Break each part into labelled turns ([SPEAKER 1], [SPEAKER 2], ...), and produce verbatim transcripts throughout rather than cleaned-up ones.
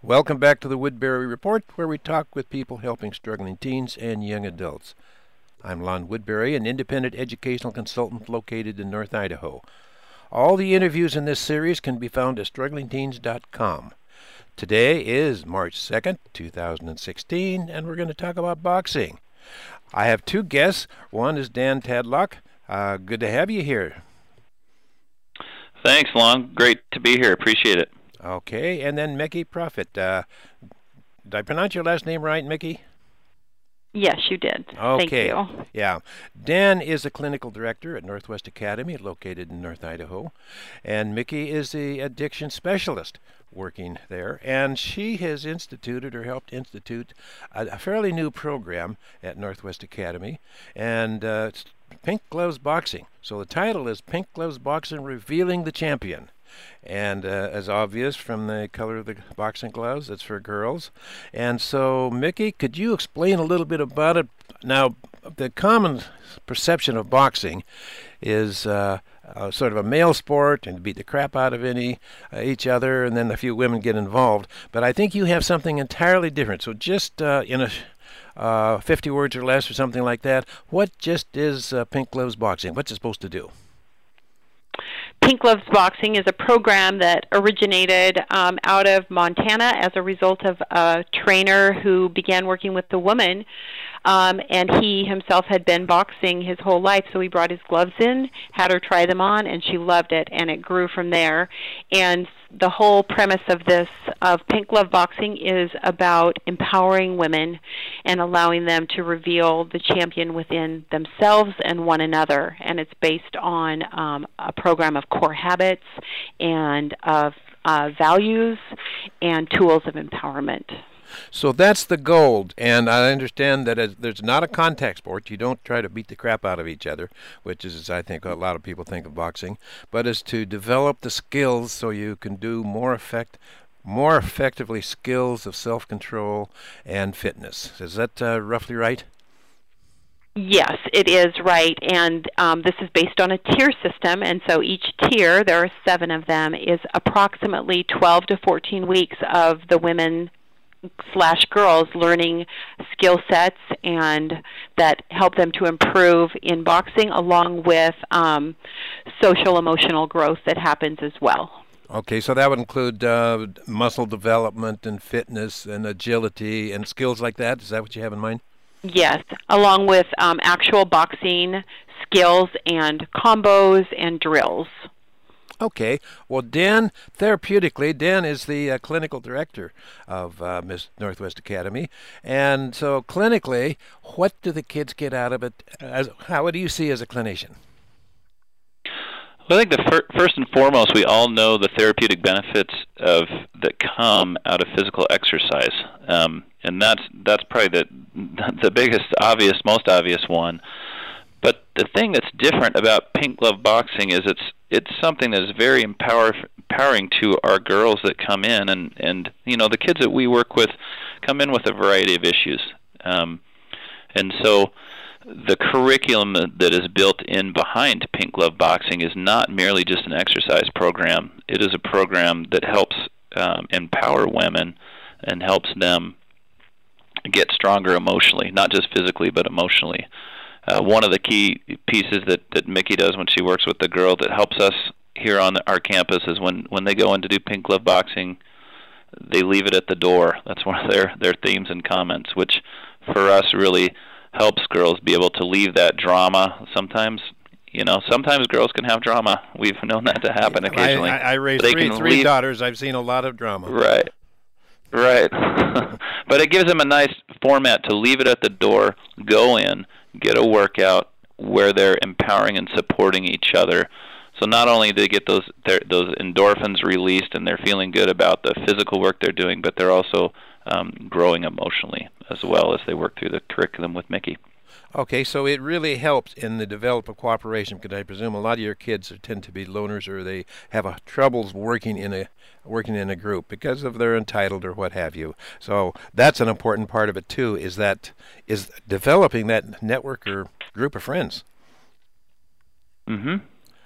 [SPEAKER 1] Welcome back to the Woodbury Report, where we talk with people helping struggling teens and young adults. I'm Lon Woodbury, an independent educational consultant located in North Idaho. All the interviews in this series can be found at struggling teens dot com. Today is March second, two thousand sixteen, and we're going to talk about boxing. I have two guests. One is Dan Tadlock. Uh, good to have you here.
[SPEAKER 2] Thanks, Lon. Great to be here. Appreciate it.
[SPEAKER 1] Okay, and then Mickey Profit. Uh, did I pronounce your last name right, Mickey?
[SPEAKER 3] Yes, you did.
[SPEAKER 1] Okay.
[SPEAKER 3] Thank you.
[SPEAKER 1] Yeah. Dan is a clinical director at Northwest Academy, located in North Idaho. And Mickey is the addiction specialist working there. And she has instituted or helped institute a, a fairly new program at Northwest Academy. And uh, it's Pink Gloves Boxing. So the title is Pink Gloves Boxing Revealing the Champion. And uh, as obvious from the color of the boxing gloves, it's for girls. And so, Mickey, could you explain a little bit about it? Now, the common perception of boxing is uh, uh, sort of a male sport and beat the crap out of any uh, each other, and then a few women get involved. But I think you have something entirely different. So just uh, in a uh, fifty words or less or something like that, what just is uh, Pink Gloves Boxing? What's it supposed to do?
[SPEAKER 3] Pink Gloves Boxing is a program that originated um, out of Montana as a result of a trainer who began working with the woman, um, and he himself had been boxing his whole life, so he brought his gloves in, had her try them on, and she loved it, and it grew from there. And the whole premise of this, of Pink Glove Boxing, is about empowering women and allowing them to reveal the champion within themselves and one another. And it's based on um, a program of core habits and of uh, values and tools of empowerment.
[SPEAKER 1] So that's the goal, and I understand that as, there's not a contact sport. You don't try to beat the crap out of each other, which is, I think, what a lot of people think of boxing, but is to develop the skills so you can do more effect, more effectively skills of self-control and fitness. Is that uh, roughly right?
[SPEAKER 3] Yes, it is right, and um, this is based on a tier system, and so each tier, there are seven of them, is approximately twelve to fourteen weeks of the women slash girls learning skill sets and that help them to improve in boxing, along with um, social emotional growth that happens as well.
[SPEAKER 1] Okay, so that would include uh, muscle development and fitness and agility and skills like that. Is that what you have in mind?
[SPEAKER 3] Yes, along with um, actual boxing skills and combos and drills.
[SPEAKER 1] Okay. Well, Dan, therapeutically, Dan is the uh, clinical director of uh, Miss Northwest Academy. And so clinically, what do the kids get out of it? As, how do you see as a clinician?
[SPEAKER 2] Well, I think the fir- first and foremost, we all know the therapeutic benefits of that come out of physical exercise. Um, and that's that's probably the, the biggest, obvious, most obvious one. But the thing that's different about Pink Glove Boxing is it's it's something that is very empower, empowering to our girls that come in, and, and you know the kids that we work with come in with a variety of issues, um, and so the curriculum that is built in behind Pink Glove Boxing is not merely just an exercise program. It is a program that helps um, empower women and helps them get stronger emotionally, not just physically but emotionally. Uh, one of the key pieces that, that Mickey does when she works with the girl that helps us here on the, our campus is when, when they go in to do Pink Glove Boxing, they leave it at the door. That's one of their, their themes and comments, which for us really helps girls be able to leave that drama. Sometimes, you know, sometimes girls can have drama. We've known that to happen occasionally.
[SPEAKER 1] I, I, I raised
[SPEAKER 2] they
[SPEAKER 1] three,
[SPEAKER 2] can
[SPEAKER 1] three
[SPEAKER 2] leave,
[SPEAKER 1] daughters. I've seen a lot of drama.
[SPEAKER 2] Right. Right. But it gives them a nice format to leave it at the door, go in, get a workout where they're empowering and supporting each other. So not only do they get those those endorphins released and they're feeling good about the physical work they're doing, but they're also um, growing emotionally as well as they work through the curriculum with Mickey.
[SPEAKER 1] Okay, so it really helps in the development of cooperation, because I presume a lot of your kids are, tend to be loners, or they have a, troubles working in a working in a group because of they're entitled or what have you. So that's an important part of it too. Is that is developing that network or group of friends.
[SPEAKER 2] Mm-hmm.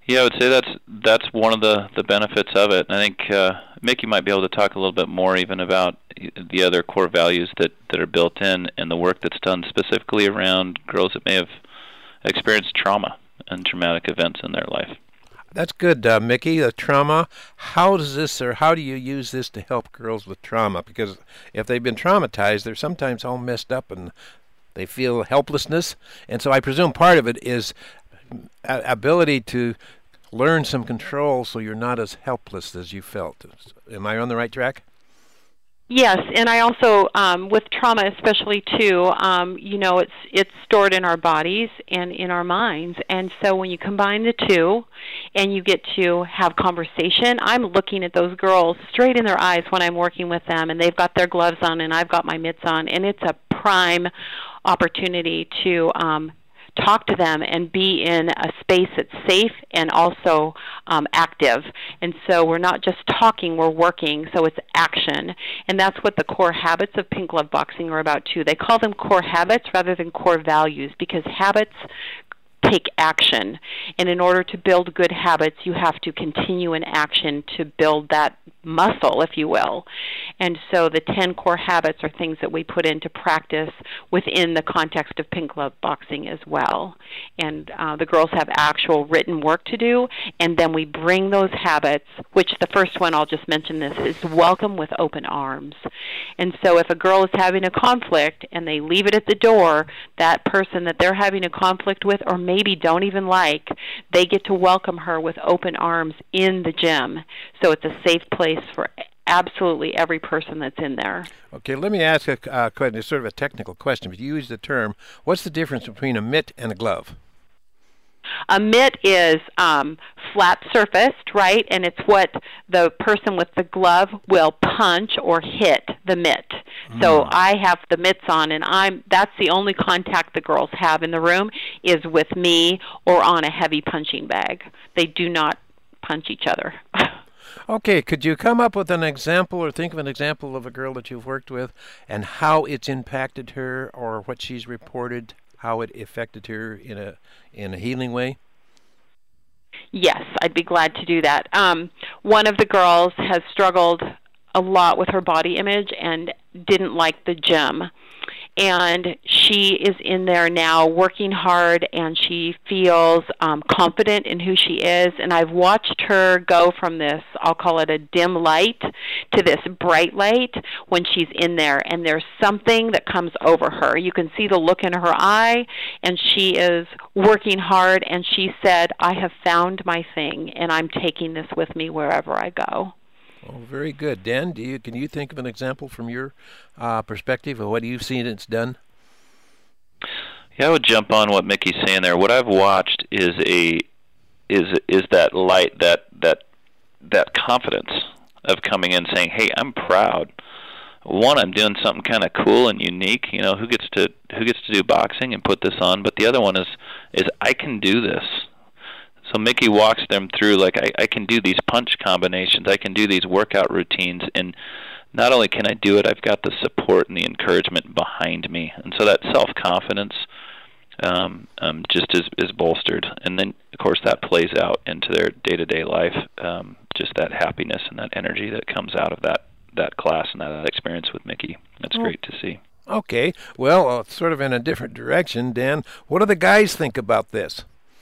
[SPEAKER 2] Yeah, I would say that's that's one of the, the benefits of it. And I think uh, Mickey might be able to talk a little bit more even about the other core values that, that are built in and the work that's done specifically around girls that may have experienced trauma and traumatic events in their life.
[SPEAKER 1] That's good, uh, Mickey. The trauma. How does this, or how do you use this to help girls with trauma? Because if they've been traumatized, they're sometimes all messed up and they feel helplessness. And so I presume part of it is a- ability to learn some control so you're not as helpless as you felt. Am I on the right track?
[SPEAKER 3] Yes, and I also, um, with trauma especially too, um, you know, it's it's stored in our bodies and in our minds. And so when you combine the two and you get to have conversation, I'm looking at those girls straight in their eyes when I'm working with them, and they've got their gloves on and I've got my mitts on, and it's a prime opportunity to um, talk to them and be in a space that's safe and also um, active. And so we're not just talking, we're working, so it's action. And that's what the core habits of Pink Glove Boxing are about too. They call them core habits rather than core values because habits take action. And in order to build good habits, you have to continue in action to build that muscle, if you will. And so the ten core habits are things that we put into practice within the context of Pink Glove Boxing as well. And uh, the girls have actual written work to do, and then we bring those habits, which the first one, I'll just mention this, is welcome with open arms. And so if a girl is having a conflict and they leave it at the door, that person that they're having a conflict with or maybe don't even like, they get to welcome her with open arms in the gym. So it's a safe place for absolutely every person that's in there.
[SPEAKER 1] Okay, let me ask a uh, question. It's sort of a technical question, but you use the term. What's the difference between a mitt and a glove?
[SPEAKER 3] A mitt is um, flat surfaced, right? And it's what the person with the glove will punch or hit the mitt. Mm. So I have the mitts on, and I'm that's the only contact the girls have in the room is with me or on a heavy punching bag. They do not punch each other.
[SPEAKER 1] Okay, could you come up with an example or think of an example of a girl that you've worked with and how it's impacted her or what she's reported, how it affected her in a in a healing way?
[SPEAKER 3] Yes, I'd be glad to do that. Um, one of the girls has struggled a lot with her body image and didn't like the gym. And she is in there now working hard, and she feels um, confident in who she is. And I've watched her go from this, I'll call it a dim light, to this bright light when she's in there. And there's something that comes over her. You can see the look in her eye, and she is working hard. And she said, I have found my thing, and I'm taking this with me wherever I go.
[SPEAKER 1] Oh, very good. Dan, do you can you think of an example from your uh, perspective of what you've seen it's done?
[SPEAKER 2] Yeah, I would jump on what Mickey's saying there. What I've watched is a is is that light, that that that confidence of coming in saying, "Hey, I'm proud. One, I'm doing something kind of cool and unique. You know, who gets to who gets to do boxing and put this on? But the other one is is I can do this." So Mickey walks them through, like, I, I can do these punch combinations, I can do these workout routines, and not only can I do it, I've got the support and the encouragement behind me. And so that self-confidence um, um, just is, is bolstered. And then, of course, that plays out into their day-to-day life, um, just that happiness and that energy that comes out of that, that class and that, that experience with Mickey. That's oh. great to see.
[SPEAKER 1] Okay. Well, uh, sort of in a different direction, Dan, what do the guys think about this?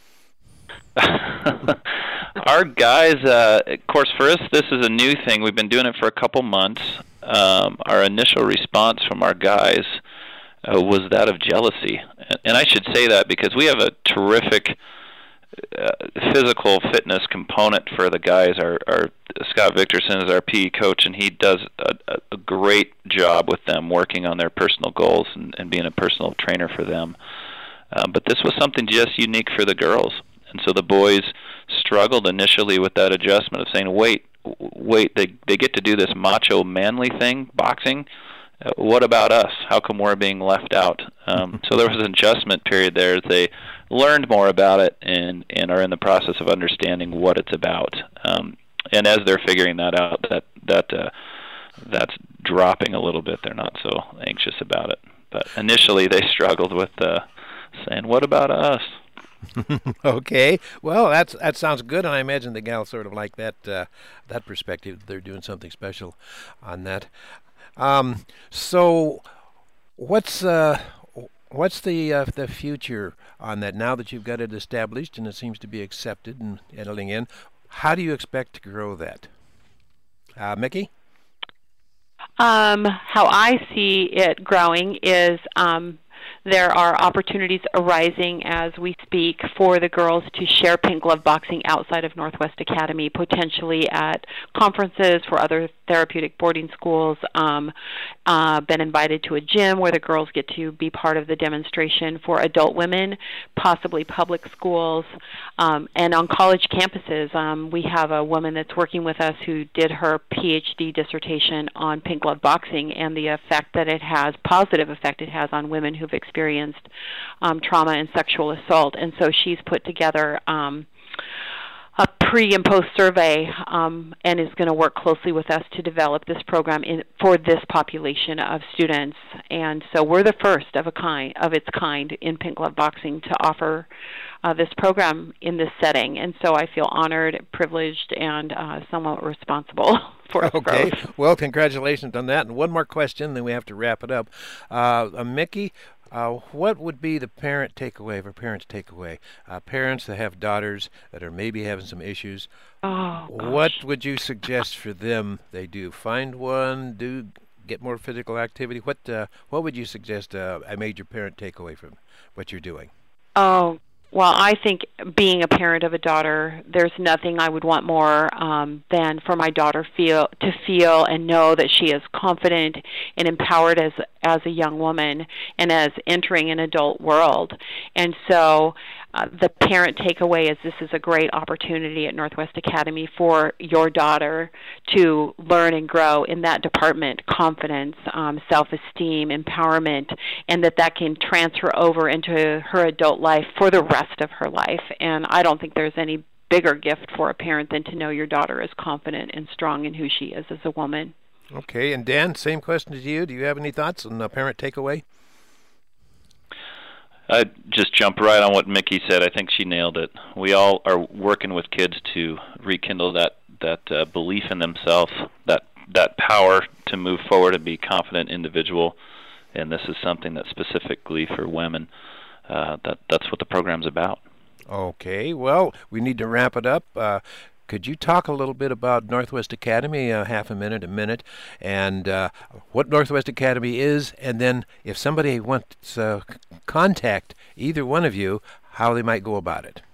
[SPEAKER 2] Our guys, uh, of course, for us, this is a new thing. We've been doing it for a couple months. Um, our initial response from our guys uh, was that of jealousy. And I should say that because we have a terrific uh, physical fitness component for the guys. Our, our Scott Victorson is our P E coach, and he does a, a great job with them working on their personal goals and, and being a personal trainer for them. Um, but this was something just unique for the girls. And so the boys struggled initially with that adjustment of saying, wait, wait, they they get to do this macho manly thing, boxing. Uh, what about us? How come we're being left out? Um, so there was an adjustment period there as they learned more about it and, and are in the process of understanding what it's about. Um, and as they're figuring that out, that that uh, that's dropping a little bit. They're not so anxious about it. But initially they struggled with uh, saying, what about us?
[SPEAKER 1] Okay. Well, that's that sounds good, and I imagine the gals sort of like that uh, that perspective. They're doing something special on that. Um, so, what's uh, what's the uh, the future on that now that you've got it established and it seems to be accepted and settling in? How do you expect to grow that, uh, Mickey?
[SPEAKER 3] Um, how I see it growing is um, there are opportunities arising as we speak for the girls to share pink glove boxing outside of Northwest Academy, potentially at conferences for other therapeutic boarding schools. Um, uh, been invited to a gym where the girls get to be part of the demonstration for adult women, possibly public schools, um, and on college campuses. Um, we have a woman that's working with us who did her P H D dissertation on pink glove boxing and the effect that it has, positive effect it has on women who've experienced um, trauma and sexual assault. And so she's put together um, a pre and post survey um, and is going to work closely with us to develop this program in, for this population of students. And so we're the first of a kind of its kind in pink glove boxing to offer uh, this program in this setting. And so I feel honored, privileged, and uh, somewhat responsible for its
[SPEAKER 1] Okay.
[SPEAKER 3] growth.
[SPEAKER 1] Well, congratulations on that. And one more question, then we have to wrap it up. Uh, uh, Mickey, Uh, what would be the parent takeaway, or parents' takeaway? Uh, parents that have daughters that are maybe having some issues,
[SPEAKER 3] Oh,
[SPEAKER 1] what
[SPEAKER 3] gosh.
[SPEAKER 1] would you suggest for them they do? Find one, do get more physical activity? What uh, what would you suggest uh, a major parent takeaway from what you're doing?
[SPEAKER 3] Oh, well, I think being a parent of a daughter, there's nothing I would want more um, than for my daughter feel to feel and know that she is confident and empowered as as a young woman and as entering an adult world. And so uh, the parent takeaway is this is a great opportunity at Northwest Academy for your daughter to learn and grow in that department, confidence, um, self-esteem, empowerment, and that that can transfer over into her adult life for the rest of her life. And I don't think there's any bigger gift for a parent than to know your daughter is confident and strong in who she is as a woman.
[SPEAKER 1] Okay, and Dan, same question to you. Do you have any thoughts on the parent takeaway?
[SPEAKER 2] I'd just jump right on what Mickey said. I think she nailed it. We all are working with kids to rekindle that that uh, belief in themselves, that that power to move forward and be a confident individual. And this is something that's specifically for women. Uh, that that's what the program's about.
[SPEAKER 1] Okay, well, we need to wrap it up. Uh, could you talk a little bit about Northwest Academy, uh, half a minute, a minute, and uh, what Northwest Academy is, and then if somebody wants to uh, c- contact either one of you, how they might go about it?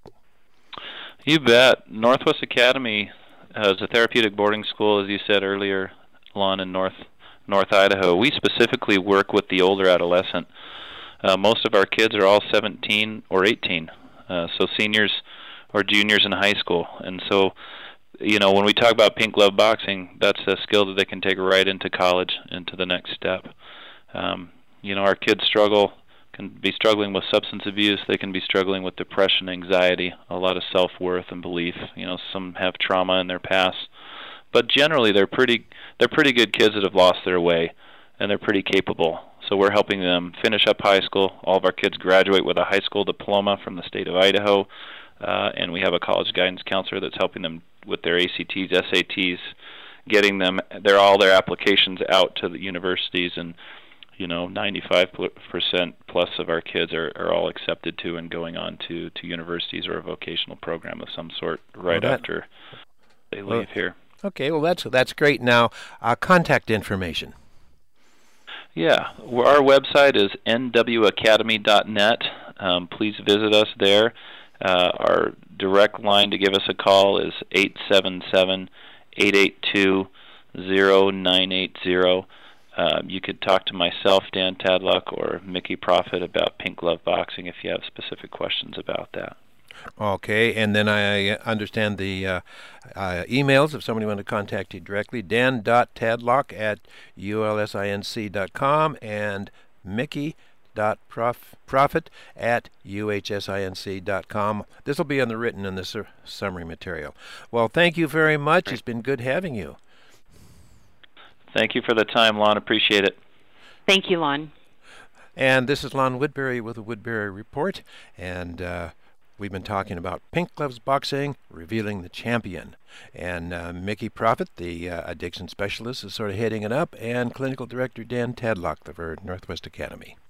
[SPEAKER 2] You bet. Northwest Academy is a therapeutic boarding school, as you said earlier, Lon, in North North Idaho. We specifically work with the older adolescent. Uh, most of our kids are all seventeen or eighteen, uh, so seniors or juniors in high school. And so, you know, when we talk about pink glove boxing, that's a skill that they can take right into college, into the next step. Um, you know, our kids struggle, can be struggling with substance abuse. They can be struggling with depression, anxiety, a lot of self-worth and belief. You know, some have trauma in their past. But generally, they're pretty they're pretty good kids that have lost their way, and they're pretty capable. So we're helping them finish up high school. All of our kids graduate with a high school diploma from the state of Idaho, uh, and we have a college guidance counselor that's helping them with their A C Ts, S A Ts, getting them their all their applications out to the universities. And you know, ninety-five percent plus of our kids are, are all accepted to and going on to, to universities or a vocational program of some sort right
[SPEAKER 1] Well, that,
[SPEAKER 2] after they
[SPEAKER 1] well,
[SPEAKER 2] leave here.
[SPEAKER 1] Okay, well that's that's great. Now, uh, contact information.
[SPEAKER 2] Yeah, well, our website is n w academy dot net. Um, please visit us there. Uh, our direct line to give us a call is eight seven seven, eight eight two, zero nine eight zero. Uh, you could talk to myself, Dan Tadlock, or Mickey Profit about pink glove boxing if you have specific questions about that.
[SPEAKER 1] Okay, and then I understand the uh, uh, emails if somebody wanted to contact you directly, dan dot tadlock at u l s i n c dot com and mickey dot profit at u h s i n c dot com. This will be on the written in the su- summary material. Well, thank you very much.
[SPEAKER 2] Great.
[SPEAKER 1] It's been good having you.
[SPEAKER 2] Thank you for the time, Lon. Appreciate it.
[SPEAKER 3] Thank you, Lon.
[SPEAKER 1] And this is Lon Woodbury with the Woodbury Report, and uh, We've been talking about Pink Gloves Boxing, revealing the champion. And uh, Mickey Profit, the uh, addiction specialist, is sort of heading it up, and Clinical Director Dan Tadlock of our Northwest Academy.